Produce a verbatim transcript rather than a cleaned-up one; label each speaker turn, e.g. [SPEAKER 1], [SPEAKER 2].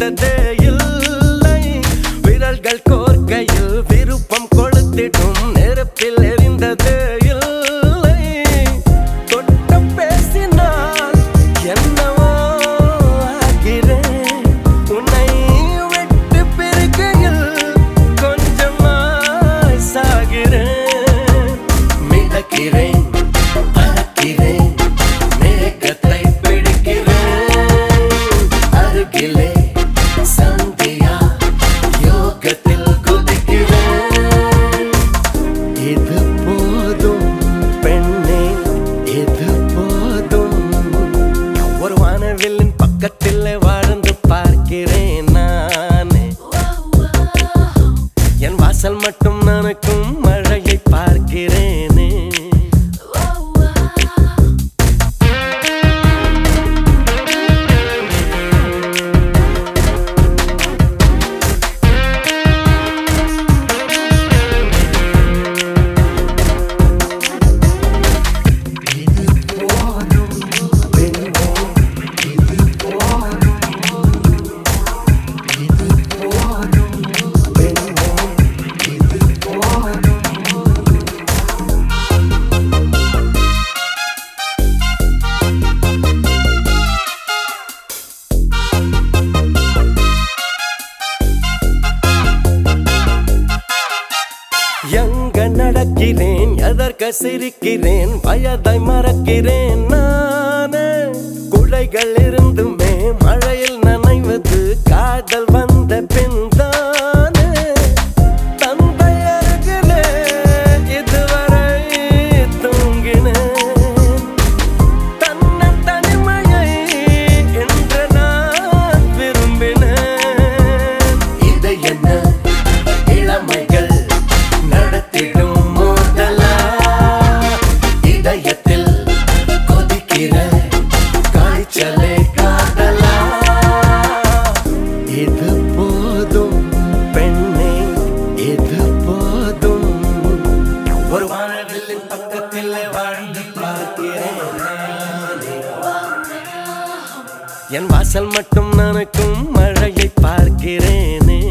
[SPEAKER 1] தெரிந்ததே இல்லை. விரல்கள் கோர்க்கையில் விருப்பம் கொளுத்திடும் நெருப்பில் எரிந்ததே இல்லை. தொட்ட பேசினால் என்னவோ ஆகிறேன். உன்னை விட்டு பிரிக்கையில் கொஞ்சமாய் சாகிறேன். மிதக்கிறேன், பறக்கிறேன், மேகத்தை பிடிக்கிறேன். அருகிலே சந்தியா யோகத்தில் குதிக்கிறேன். இது போதும் பெண்ணே, இது போதும். ஒரு வானவில்லின் பக்கத்தில் வாழ்ந்து பார்க்கிறேன் நானே. என் வாசல் மட்டும் நனக்கும் மழையை பார்க்கிறேனே. எங்க நடக்கிறேன், எதற்க சிரிக்கிறேன், வயதை மறக்கிறேன் நானே. குடைகள் இருந்துமே மழையில் நனைவது காதல் வந்த பின் தானே. தந்தை அருகிலே இதுவரை தூங்கினேன். தன்ன தனிமையை என்று நான் விரும்பினேன். இதை என்ன இளமைகள் நடத்திடும் மோதலா? இதயத்தில் கொதிக்கிற காய்ச்சலே காதலா? இது போதும் பெண்ணே, இது போதும். ஒரு வானவில்லின் பக்கத்தில் வாழ்ந்து பார்க்கிறேன் நானே. என் வாசல் மட்டும் நனக்கும் மழையை பார்க்கிறேனே.